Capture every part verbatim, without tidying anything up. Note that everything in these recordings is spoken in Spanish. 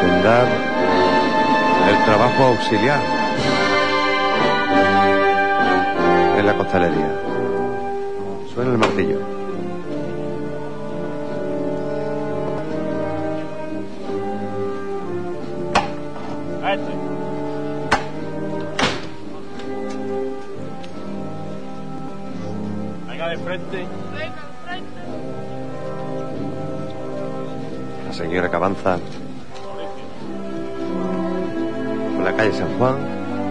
secundar el trabajo auxiliar en la costalería. Suena el martillo. Venga de frente. La señora que avanza por la calle San Juan.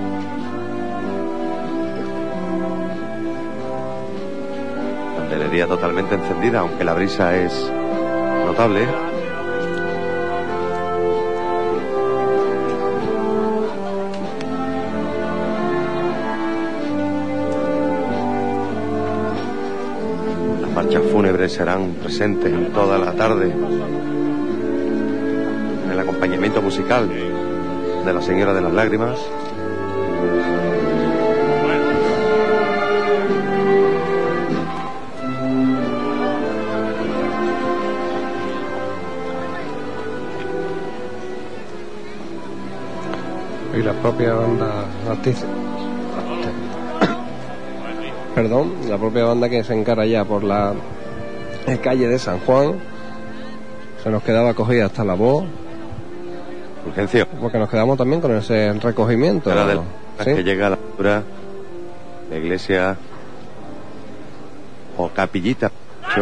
Candelería totalmente encendida, aunque la brisa es notable. Las marchas fúnebres serán presentes en toda la tarde en el acompañamiento musical de la Señora de las Lágrimas. Y la propia banda artística, perdón, la propia banda que se encara ya por la calle de San Juan. Se nos quedaba cogida hasta la voz. Urgencio. Porque nos quedamos también con ese recogimiento. Era del, ¿sí? Que llega a la altura de iglesia o capillita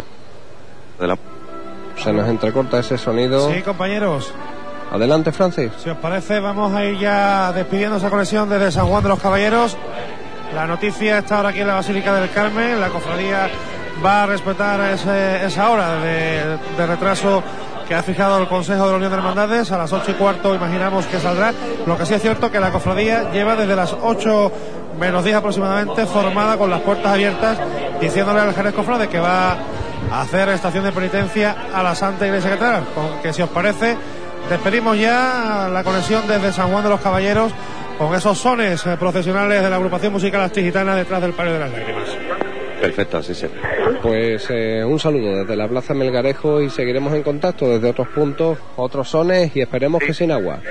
de la... Se nos entrecorta ese sonido. Sí, compañeros. Adelante, Francis. Si os parece, vamos a ir ya despidiendo esa conexión desde San Juan de los Caballeros. La noticia está ahora aquí en la Basílica del Carmen. La cofradía va a respetar ese, esa hora de, de retraso que ha fijado el Consejo de la Unión de Hermandades. A las ocho y cuarto imaginamos que saldrá. Lo que sí es cierto que la cofradía lleva desde las ocho menos diez aproximadamente formada con las puertas abiertas, diciéndole al Jerez Cofrade que va a hacer estación de penitencia a la Santa Iglesia Catedral. Con que, si os parece, despedimos ya la conexión desde San Juan de los Caballeros con esos sones procesionales de la agrupación musical Astigitana detrás del Palio de las Lágrimas. Perfecto, así se. Pues eh, un saludo desde la Plaza Melgarejo y seguiremos en contacto desde otros puntos, otros sones y esperemos que sin agua.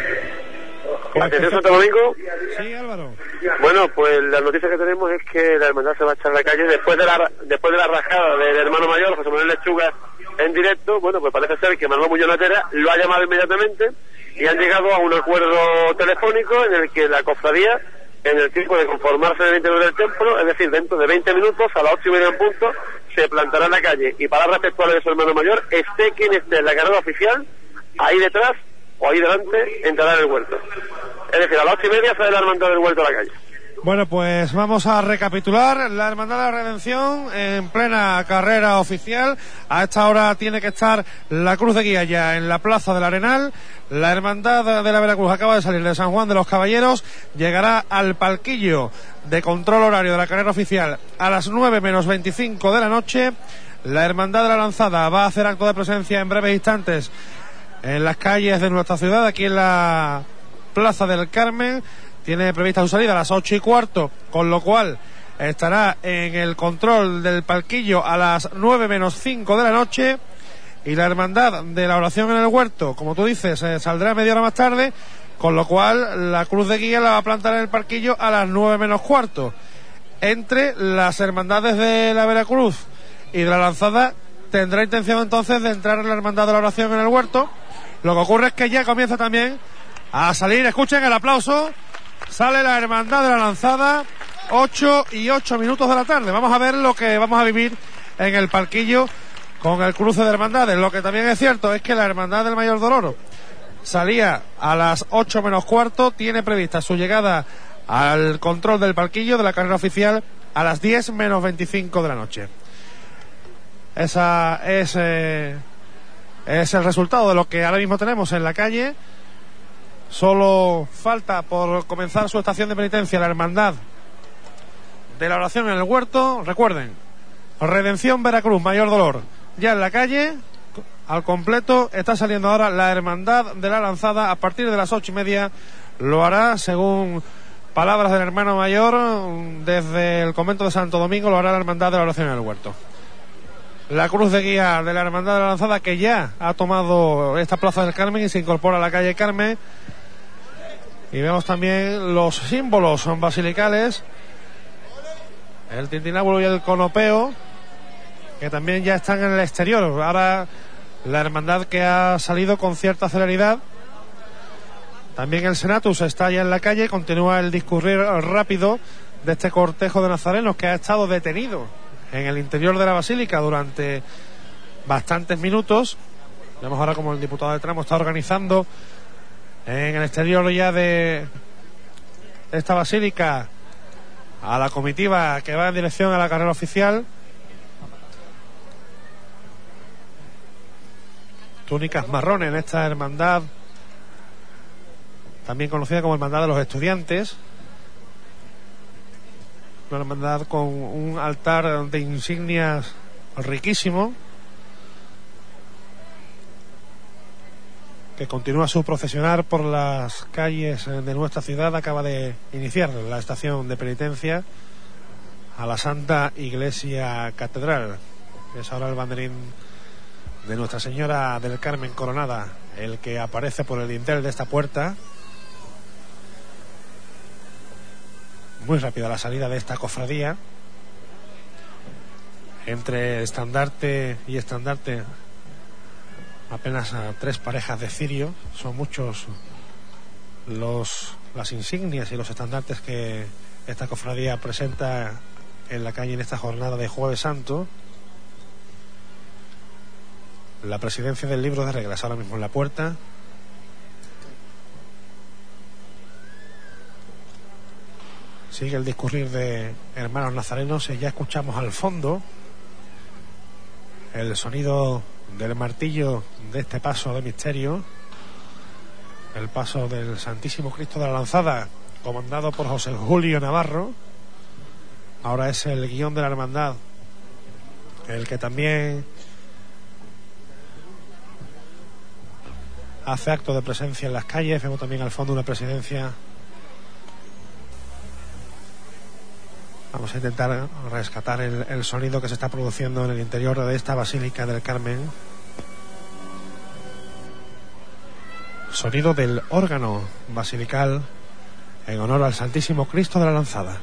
Atención, Santo Domingo. Sí, Álvaro. Bueno, pues la noticia que tenemos es que la hermandad se va a echar a la calle después de la después de la rajada del hermano mayor, José Manuel Lechuga, en directo. Bueno, pues parece ser que Manuel Muñoz Natera lo ha llamado inmediatamente y han llegado a un acuerdo telefónico en el que la cofradía, en el tiempo de conformarse en el interior del templo, es decir, dentro de veinte minutos, a las ocho y media en punto, se plantará en la calle. Y palabras textuales de su hermano mayor: esté quien esté en la carrera oficial, ahí detrás o ahí delante, entrará en el huerto. Es decir, a las ocho y media sale la hermandad del huerto a la calle. Bueno, pues vamos a recapitular. La Hermandad de la Redención en plena carrera oficial. A esta hora tiene que estar la Cruz de Guía ya en la Plaza del Arenal. La Hermandad de la Veracruz acaba de salir de San Juan de los Caballeros. Llegará al palquillo de control horario de la carrera oficial a las nueve menos veinticinco de la noche. La Hermandad de la Lanzada va a hacer acto de presencia en breves instantes en las calles de nuestra ciudad, aquí en la Plaza del Carmen. Tiene prevista su salida a las ocho y cuarto, con lo cual estará en el control del palquillo a las nueve menos cinco de la noche. Y la Hermandad de la Oración en el Huerto, como tú dices, eh, saldrá media hora más tarde, con lo cual la Cruz de Guía la va a plantar en el palquillo a las nueve menos cuarto. Entre las hermandades de la Veracruz y de la Lanzada tendrá intención entonces de entrar en la Hermandad de la Oración en el Huerto. Lo que ocurre es que ya comienza también a salir, escuchen el aplauso, sale la Hermandad de la Lanzada, ocho y ocho minutos de la tarde. Vamos a ver lo que vamos a vivir en el palquillo con el cruce de hermandades. Lo que también es cierto es que la Hermandad del Mayor Doloro salía a las ocho menos cuarto, tiene prevista su llegada al control del palquillo de la carrera oficial a las diez menos veinticinco de la noche. Esa es, eh, es el resultado de lo que ahora mismo tenemos en la calle. Solo falta por comenzar su estación de penitencia la Hermandad de la Oración en el Huerto. Recuerden, Redención Veracruz, Mayor Dolor, ya en la calle, al completo. Está saliendo ahora la Hermandad de la Lanzada a partir de las ocho y media. Lo hará, según palabras del hermano mayor, desde el convento de Santo Domingo, lo hará la Hermandad de la Oración en el Huerto. la cruz de guía de la Hermandad de la Lanzada, que ya ha tomado esta plaza del Carmen y se incorpora a la calle Carmen. Y vemos también los símbolos son basilicales, el tintinábulo y el conopeo, que también ya están en el exterior. Ahora la hermandad, que ha salido con cierta celeridad. También el Senatus está ya en la calle. Continúa el discurrir rápido de este cortejo de nazarenos, que ha estado detenido en el interior de la basílica durante bastantes minutos. Vemos ahora como el diputado de tramo está organizando en el exterior ya de esta basílica a la comitiva que va en dirección a la carrera oficial. Túnicas marrones en esta hermandad, también conocida como Hermandad de los Estudiantes. Una hermandad con un altar de insignias riquísimo, que continúa su procesionar por las calles de nuestra ciudad. Acaba de iniciar la estación de penitencia a la Santa Iglesia Catedral. Es ahora el banderín de Nuestra Señora del Carmen Coronada el que aparece por el dintel de esta puerta. Muy rápida la salida de esta cofradía. Entre estandarte y estandarte apenas a tres parejas de cirio. Son muchos los las insignias y los estandartes que esta cofradía presenta en la calle en esta jornada de Jueves Santo. La presidencia del libro de reglas ahora mismo en la puerta. Sigue el discurrir de hermanos nazarenos y ya escuchamos al fondo el sonido del martillo de este paso de misterio, el paso del Santísimo Cristo de la Lanzada, comandado por José Julio Navarro. Ahora es el guión de la hermandad el que también hace acto de presencia en las calles. Vemos también al fondo una presidencia. Vamos a intentar rescatar el, el sonido que se está produciendo en el interior de esta Basílica del Carmen. Sonido del órgano basilical en honor al Santísimo Cristo de la Lanzada.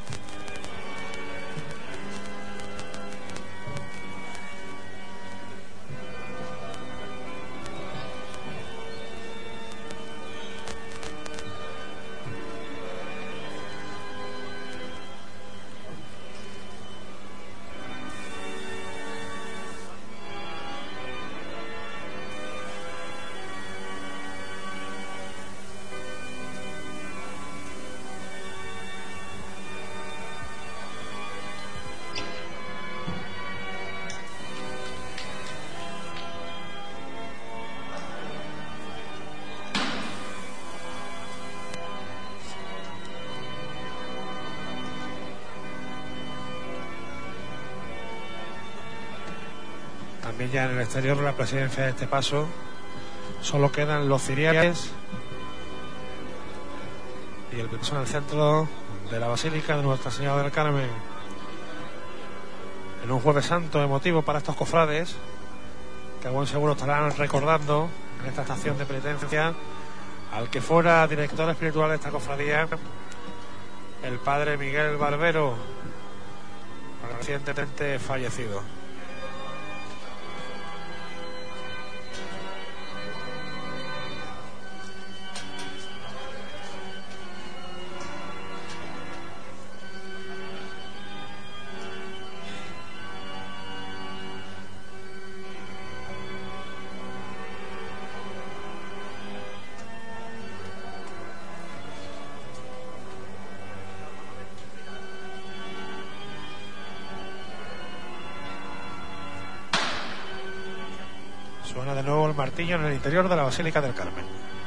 También ya en el exterior de la presidencia de este paso solo quedan los ciriales y el paso en el centro de la Basílica de Nuestra Señora del Carmen, en un Jueves Santo emotivo para estos cofrades, que a buen seguro estarán recordando en esta estación de penitencia al que fuera director espiritual de esta cofradía, el padre Miguel Barbero, recientemente fallecido. Suena de nuevo el martillo en el interior de la Basílica del Carmen.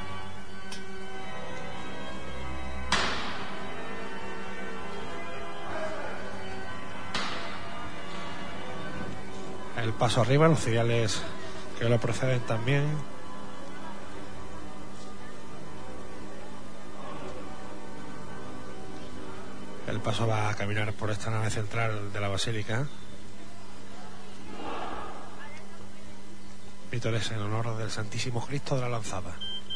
El paso arriba, los ciriales que lo preceden también. El paso va a caminar por esta nave central de la Basílica. vítores en honor del Santísimo Cristo de la Lanzada.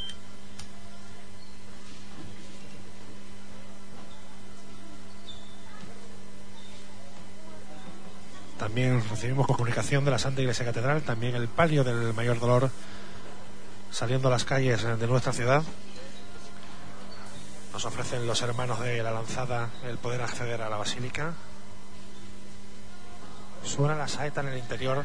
También recibimos comunicación de la Santa Iglesia Catedral, también el palio del Mayor Dolor saliendo a las calles de nuestra ciudad. Nos ofrecen los hermanos de la Lanzada el poder acceder a la basílica. Suena la saeta en el interior.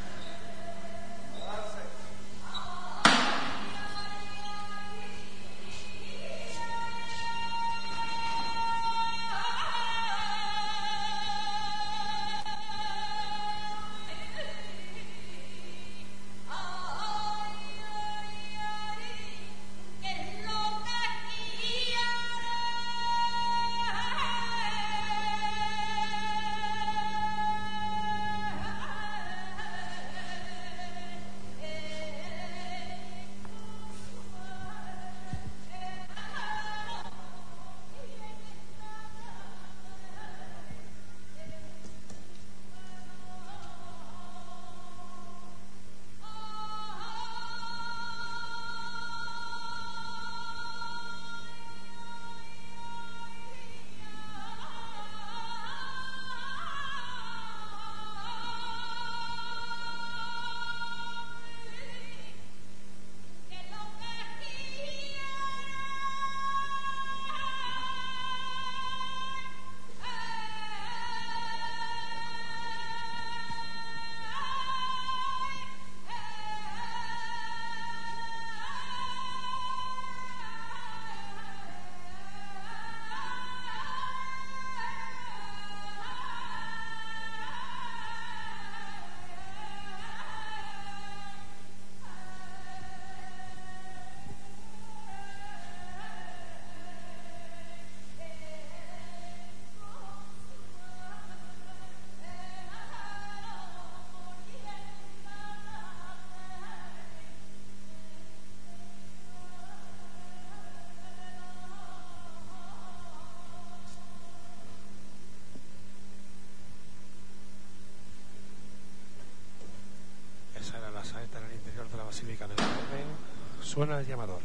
Basílica del Carmen, suena el llamador.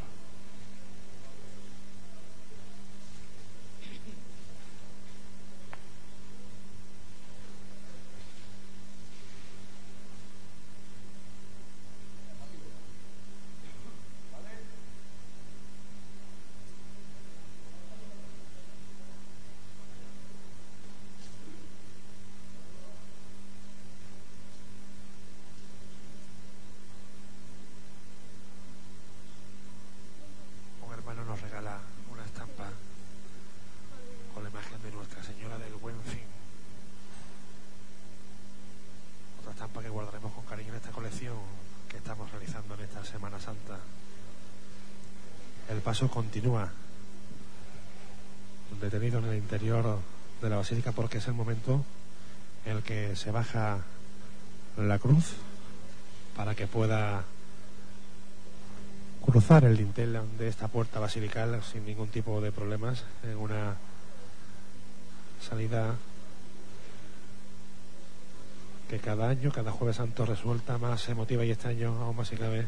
El paso continúa detenido en el interior de la basílica porque es el momento en el que se baja la cruz para que pueda cruzar el dintel de esta puerta basilical sin ningún tipo de problemas en una salida que cada año, cada Jueves Santo resulta más emotiva, y este año aún más si cabe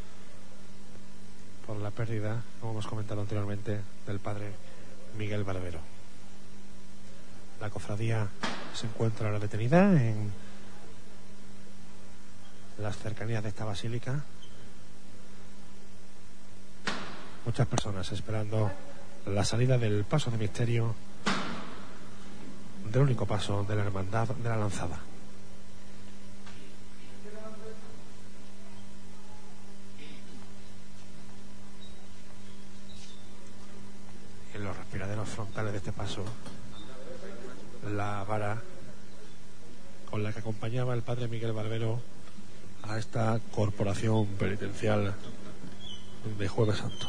por la pérdida, como hemos comentado anteriormente, del padre Miguel Barbero. La cofradía se encuentra ahora detenida en las cercanías de esta basílica. Muchas personas esperando la salida del paso de misterio, del único paso de la Hermandad de la Lanzada. En los respiraderos frontales de este paso, la vara con la que acompañaba el padre Miguel Barbero a esta corporación penitencial de Jueves Santo.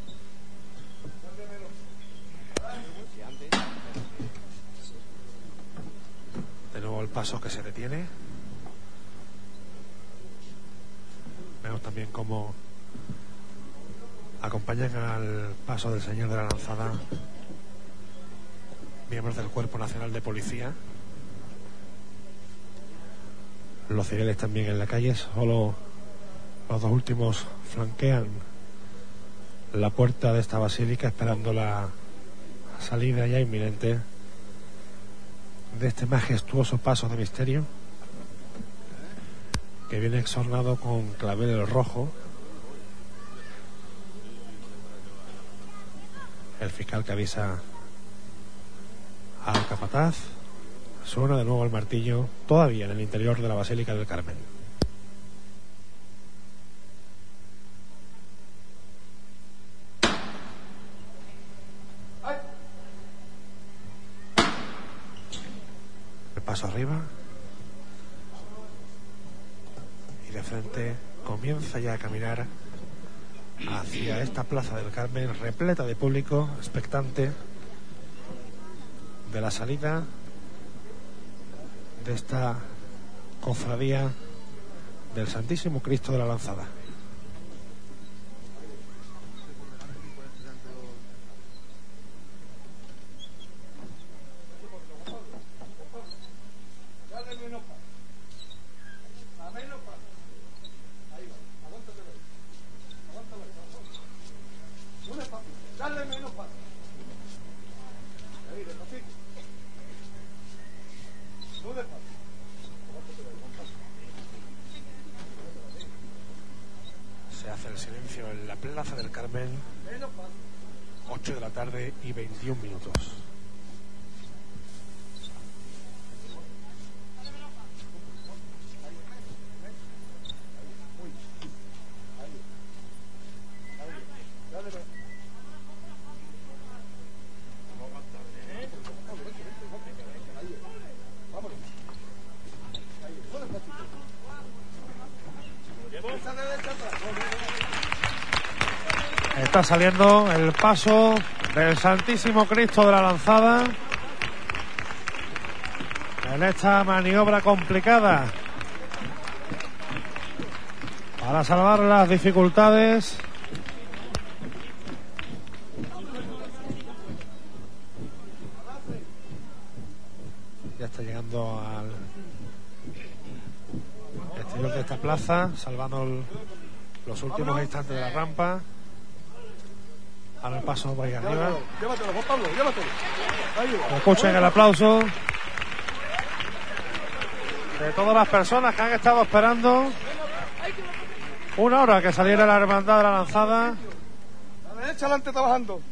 De nuevo el paso que se detiene. Vemos también cómo acompañan al paso del Señor de la Lanzada miembros del Cuerpo Nacional de Policía. Los civiles también en la calle, solo Los dos últimos flanquean la puerta de esta basílica esperando la salida ya inminente de este majestuoso paso de misterio que viene exornado con clavel rojo. El fiscal que avisa al capataz. Suena de nuevo el martillo, todavía en el interior de la Basílica del Carmen. El paso arriba. Y de frente comienza ya a caminar hacia esta plaza del Carmen repleta de público expectante de la salida de esta cofradía del Santísimo Cristo de la Lanzada. Se hace el silencio en la plaza del Carmen. Ocho de la tarde y veintiún minutos. Está saliendo el paso del Santísimo Cristo de la Lanzada en esta maniobra complicada para salvar las dificultades ya está llegando al exterior de esta plaza, salvando el, los últimos instantes de la rampa. Ahora el paso por ahí arriba. Llévatelo, Juan Pablo, llévatelo. Escuchen el aplauso de todas las personas que han estado esperando una hora que saliera la Hermandad de la Lanzada. A la derecha adelante trabajando.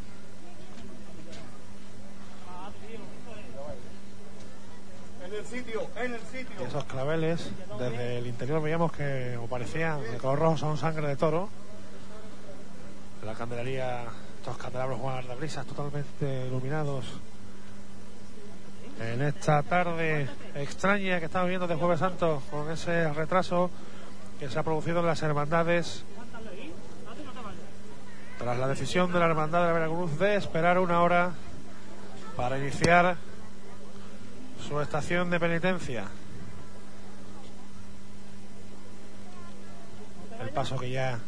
En el sitio, en el sitio. Y esos claveles, desde el interior veíamos que o parecían de color rojo, son sangre de toro. La candelería, estos candelabros guardabrisas totalmente iluminados en esta tarde extraña que estamos viviendo de Jueves Santo, con ese retraso que se ha producido en las hermandades tras la decisión de la Hermandad de la Veracruz de esperar una hora para iniciar su estación de penitencia. El paso que ya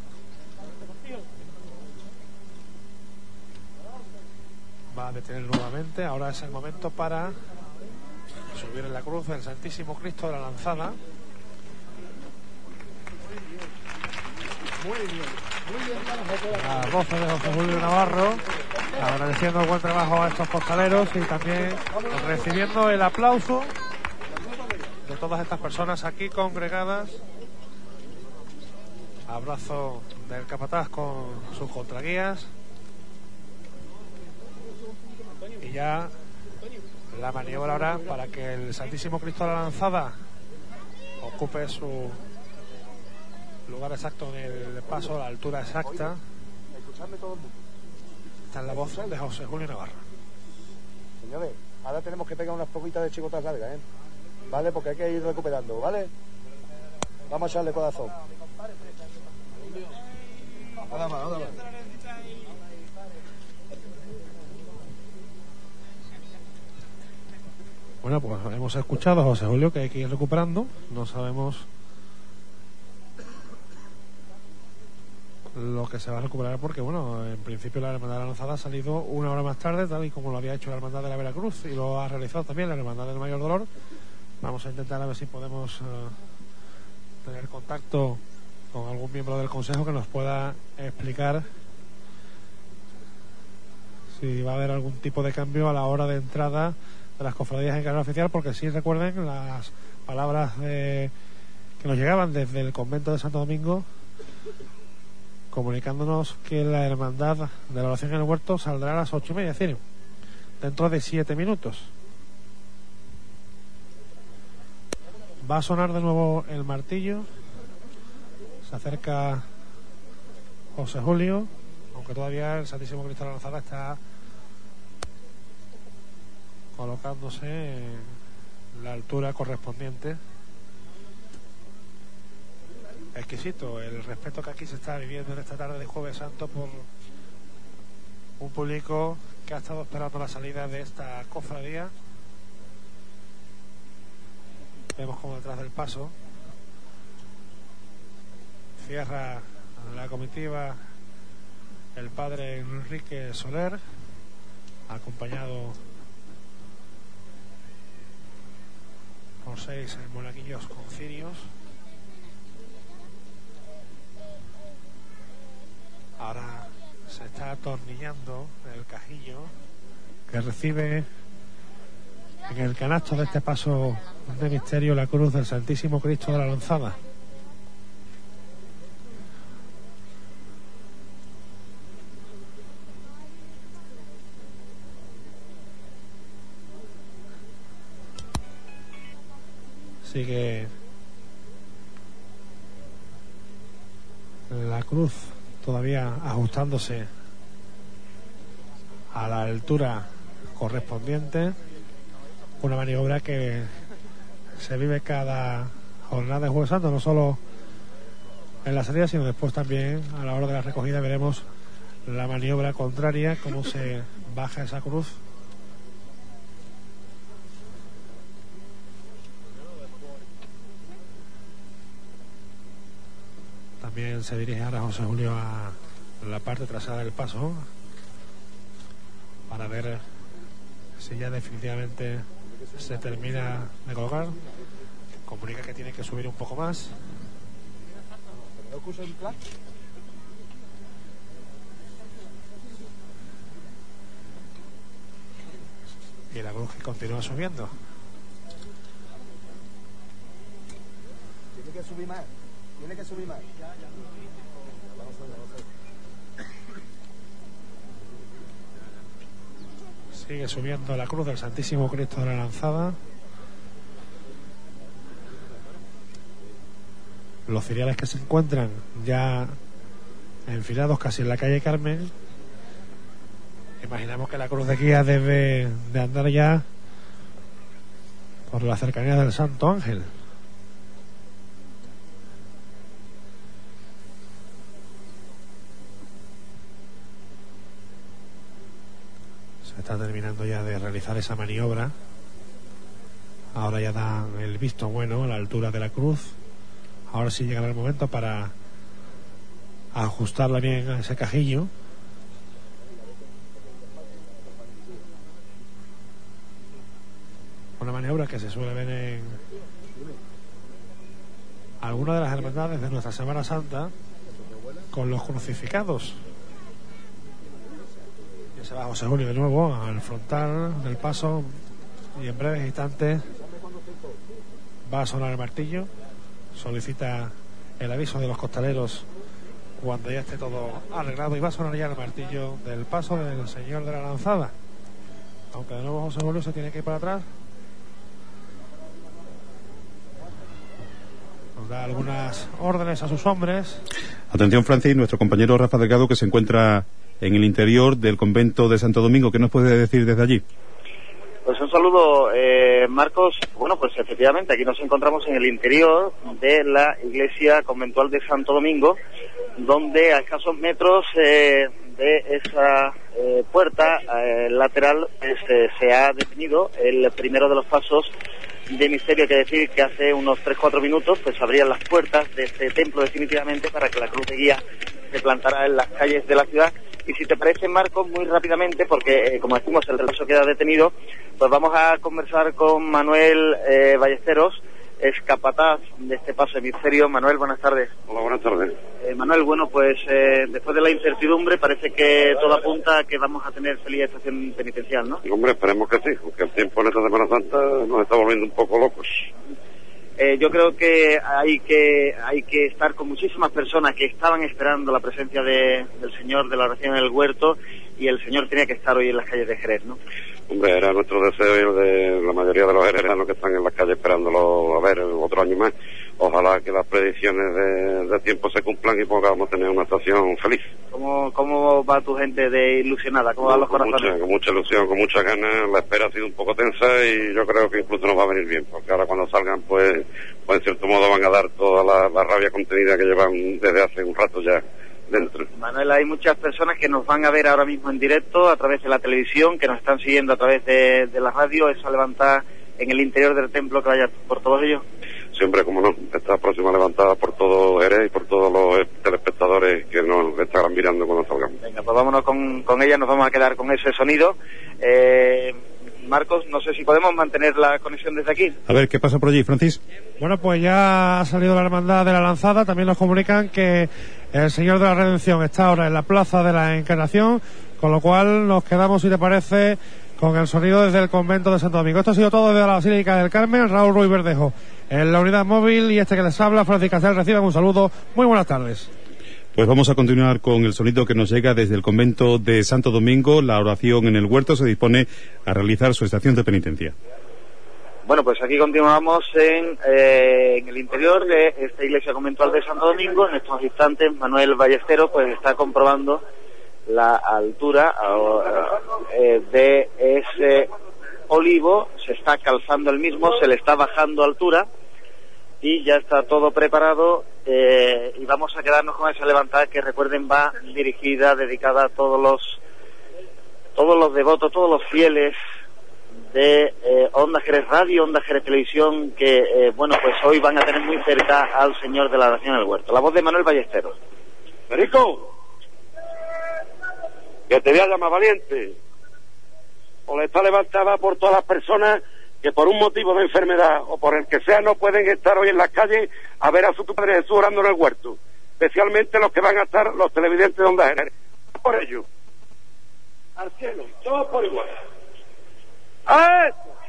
va a detener nuevamente. Ahora es el momento para subir en la cruz del Santísimo Cristo de la Lanzada. Muy bien, muy bien. Las voces de José Julio Navarro, agradeciendo el buen trabajo a estos costaleros y también recibiendo el aplauso de todas estas personas aquí congregadas. Abrazo del capataz con sus contraguías. Y ya la maniobra ahora para que el Santísimo Cristo de la Lanzada ocupe su lugar exacto en el paso, la altura exacta. Escuchadme todo el mundo. Está en la voz de José Julio Navarro. Señores, ahora tenemos que pegar unas poquitas de chicotas largas, ¿eh? ¿Vale? Porque hay que ir recuperando, ¿vale? Vamos a echarle corazón. Nada más, nada más. Bueno, pues hemos escuchado a José Julio que hay que ir recuperando. No sabemos lo que se va a recuperar porque, bueno, en principio la Hermandad de la Lanzada ha salido una hora más tarde, tal y como lo había hecho la Hermandad de la Veracruz, y lo ha realizado también la Hermandad del Mayor Dolor. Vamos a intentar a ver si podemos uh, tener contacto con algún miembro del Consejo que nos pueda explicar si va a haber algún tipo de cambio a la hora de entrada de las cofradías en carrera oficial, porque sí recuerden las palabras de, que nos llegaban desde el convento de Santo Domingo, comunicándonos que la hermandad de la oración en el huerto saldrá a las ocho y media, es decir, dentro de siete minutos. Va a sonar de nuevo el martillo. Se acerca José Julio, aunque todavía el Santísimo Cristo de la Lanzada está colocándose en la altura correspondiente. Exquisito el respeto que aquí se está viviendo en esta tarde de Jueves Santo por un público que ha estado esperando la salida de esta cofradía. Vemos como detrás del paso cierra la comitiva el padre Enrique Soler, acompañado por seis monaguillos con cirios. Ahora se está atornillando el cajillo que recibe en el canasto de este paso de misterio la cruz del Santísimo Cristo de la Lanzada. Sigue la cruz todavía ajustándose a la altura correspondiente, una maniobra que se vive cada jornada de Jueves Santo, no solo en la salida sino después también a la hora de la recogida. Veremos la maniobra contraria, cómo se baja esa cruz. También se dirige ahora José Julio a la parte trasera del paso para ver si ya definitivamente se termina de colocar. Comunica que tiene que subir un poco más. Y la cruz que continúa subiendo. Tiene que subir más. Tiene que subir más. Sigue subiendo la cruz del Santísimo Cristo de la Lanzada. Los ciriales que se encuentran ya enfilados casi en la calle Carmen. Imaginamos que la cruz de guía debe de andar ya por la cercanía del Santo Ángel. Se está terminando ya de realizar esa maniobra. Ahora ya dan el visto bueno a la altura de la cruz. Ahora sí llegará el momento para ajustarla bien a ese cajillo. Una maniobra que se suele ver en algunas de las hermandades de nuestra Semana Santa con los crucificados. Y se va José Julio de nuevo al frontal del paso y en breves instantes va a sonar el martillo. Solicita el aviso de los costaleros cuando ya esté todo arreglado y va a sonar ya el martillo del paso del Señor de la Lanzada. Aunque de nuevo José Julio se tiene que ir para atrás. Nos da algunas órdenes a sus hombres. Atención, Francis, nuestro compañero Rafa Delgado, que se encuentra en el interior del convento de Santo Domingo. ¿Qué nos puede decir desde allí? Pues un saludo, eh, Marcos. Bueno, pues efectivamente aquí nos encontramos en el interior de la iglesia conventual de Santo Domingo, donde a escasos metros eh, de esa eh, puerta eh, lateral pues, eh, se ha detenido el primero de los pasos de misterio, que decir que hace unos tres cuatro minutos pues abrían las puertas de este templo definitivamente para que la cruz de guía se plantara en las calles de la ciudad. Y si te parece, Marcos, muy rápidamente, porque eh, como decimos el paso queda detenido, pues vamos a conversar con Manuel eh, Ballesteros, es capataz de este paso de misterio. Manuel, buenas tardes. Hola, buenas tardes. Eh, Manuel, bueno, pues eh, después de la incertidumbre parece que todo apunta a que vamos a tener feliz estación penitencial, ¿no? Hombre, esperemos que sí, porque el tiempo en esta Semana Santa nos está volviendo un poco locos. Eh, yo creo que hay que hay que estar con muchísimas personas que estaban esperando la presencia de, del Señor de la oración en el huerto, y el Señor tenía que estar hoy en las calles de Jerez, ¿no? Hombre, era nuestro deseo y el de la mayoría de los heredanos que están en las calles esperándolo a ver otro año más. Ojalá que las predicciones de, de tiempo se cumplan y podamos tener una estación feliz. ¿Cómo, cómo va tu gente de ilusionada? ¿Cómo van los con corazones? Mucha, con mucha ilusión, con muchas ganas. La espera ha sido un poco tensa y yo creo que incluso nos va a venir bien, porque ahora cuando salgan, pues, pues en cierto modo van a dar toda la, la rabia contenida que llevan desde hace un rato ya dentro. Manuel, hay muchas personas que nos van a ver ahora mismo en directo a través de la televisión, que nos están siguiendo a través de, de la radio. Eso a levantar en el interior del templo, que vaya por todos ellos. Siempre, como no, esta próxima levantada por todo Jerez y por todos los telespectadores que nos estarán mirando cuando salgamos. Venga, pues vámonos con, con ella, nos vamos a quedar con ese sonido. Eh, Marcos, no sé si podemos mantener la conexión desde aquí. A ver, ¿qué pasa por allí, Francis? Bueno, pues ya ha salido la Hermandad de la Lanzada. También nos comunican que el Señor de la Redención está ahora en la Plaza de la Encarnación, con lo cual nos quedamos, si te parece, con el sonido desde el convento de Santo Domingo. Esto ha sido todo desde la Basílica del Carmen. Raúl Ruiz Verdejo en la unidad móvil, y este que les habla, Francis Castel, reciban un saludo. Muy buenas tardes. Pues vamos a continuar con el sonido que nos llega desde el convento de Santo Domingo. La oración en el huerto se dispone a realizar su estación de penitencia. Bueno, pues aquí continuamos en, eh, en el interior de esta iglesia conventual de Santo Domingo. En estos instantes Manuel Ballesteros pues está comprobando la altura eh, de ese olivo. Se está calzando el mismo, se le está bajando altura y ya está todo preparado, eh, y vamos a quedarnos con esa levantada que, recuerden, va dirigida, dedicada a todos los todos los devotos, todos los fieles de eh, Onda Jerez Radio, Onda Jerez Televisión, que eh, bueno, pues hoy van a tener muy cerca al Señor de la Oración en el Huerto. La voz de Manuel Ballesteros. Perico, que te voy a llamar valiente. O le está levantada por todas las personas que por un motivo de enfermedad o por el que sea no pueden estar hoy en las calles a ver a su Padre Jesús orando en el huerto, especialmente los que van a estar, los televidentes de Onda Jerez. Por ello, al cielo, todos por igual. ¡A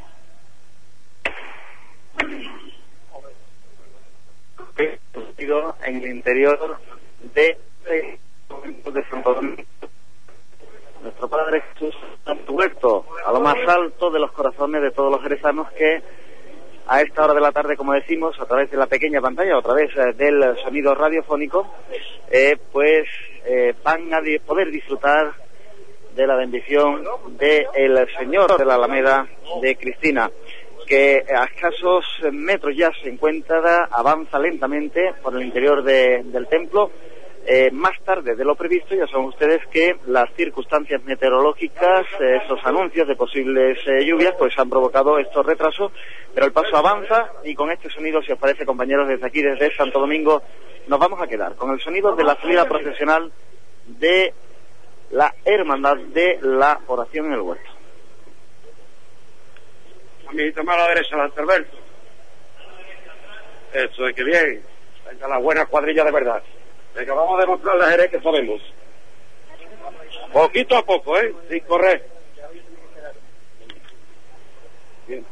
eso! En el interior de, de Santo Domingo, nuestro Padre Jesús ha puesto a lo más alto de los corazones de todos los jerezanos, que a esta hora de la tarde, como decimos, a través de la pequeña pantalla o a través eh, del sonido radiofónico, eh, pues eh, van a di- poder disfrutar de la bendición del Señor de la Alameda de Cristina, que a escasos metros ya se encuentra, avanza lentamente por el interior de, del templo. Eh, más tarde de lo previsto, ya saben ustedes que las circunstancias meteorológicas, eh, esos anuncios de posibles eh, lluvias, pues han provocado estos retrasos, pero el paso avanza, y con este sonido, si os parece, compañeros, desde aquí, desde Santo Domingo, nos vamos a quedar con el sonido de la salida procesional de la Hermandad de la Oración en el Huerto. Amiguito, más a la derecha, adelante, Alberto. Eso es que bien. Venga, la buena cuadrilla de verdad. Venga, vamos a demostrarle a Jerez que sabemos. Poquito a poco, ¿eh? Sin correr. Bien.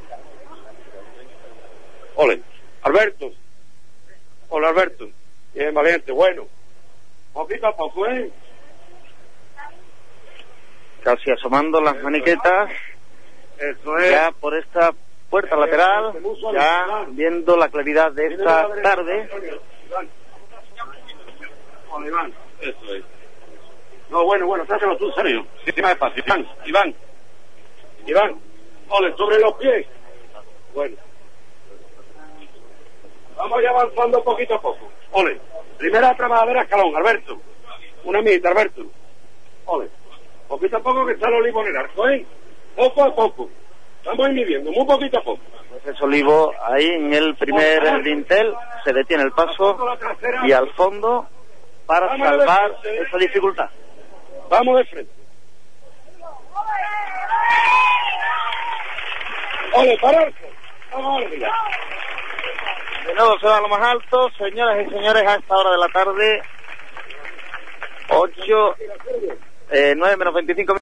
Ole. Alberto. Hola, Alberto. Bien, valiente, bueno. Poquito a poco, ¿eh? Casi asomando las maniquetas. Eso es. Ya por esta puerta lateral, ya viendo la claridad de esta tarde. Hola, Iván. Eso es. No, bueno, bueno, tráetelo tú, serio. Sí, más despacio. Iván, Iván. Iván. Ole, sobre los pies. Bueno. Vamos ya avanzando poquito a poco. Ole. Primera trabajadera escalón, Alberto. Una mitad, Alberto. Ole. Poquito a poco que está el olivo en el arco, ¿eh? Poco a poco. Estamos inhibiendo, muy poquito a poco. Pues ese olivo ahí en el primer dintel, se detiene el paso y al fondo para salvar esa dificultad. Vamos de frente. Ole, pararse. Vamos a olvidar. De nuevo se va a lo más alto, señoras y señores, a esta hora de la tarde, ocho, eh, nueve menos veinticinco